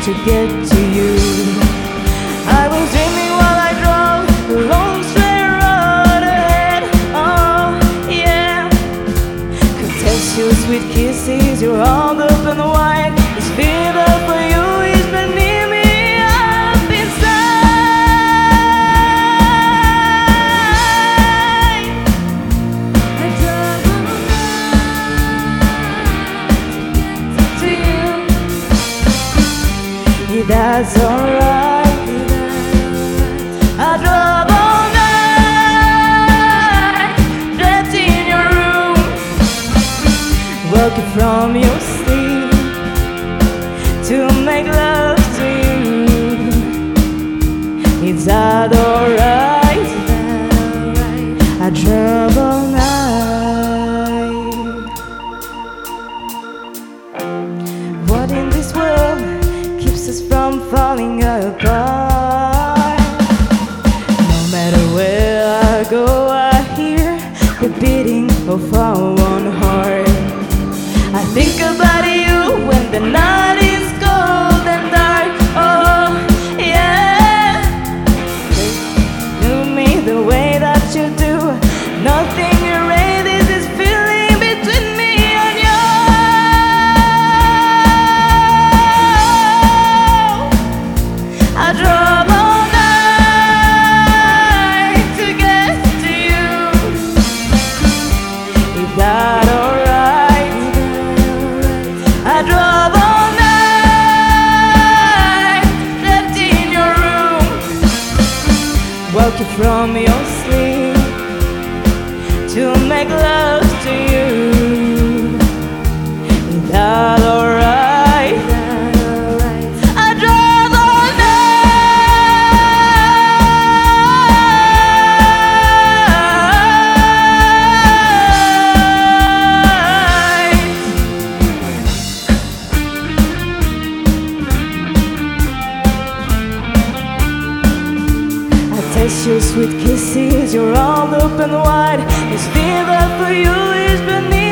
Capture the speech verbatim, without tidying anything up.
to get to you. I was dreaming while I drove the long straight road ahead. Oh yeah, could taste your sweet kisses, your arms open wide. This fever for you is beneath me up inside. I drove all night to you. Yeah, that's alright. I drove all night, dressed in your room, woke from your sleep to make love to you. Is that alright? I drove all night. What in this world keeps us from falling apart? No matter where I go, I hear the beating of our one heart. I think about you when the night is cold and dark. Oh yeah, do me the way that you do. Nothing erases this feeling between me and you. I drove all night to get to you. Is that alright? I drove all night, left in your room, woke you from your sleep to make love to you. Is that alright? I drove all night. Taste your sweet kisses, your arms open wide. This fever for you is beneath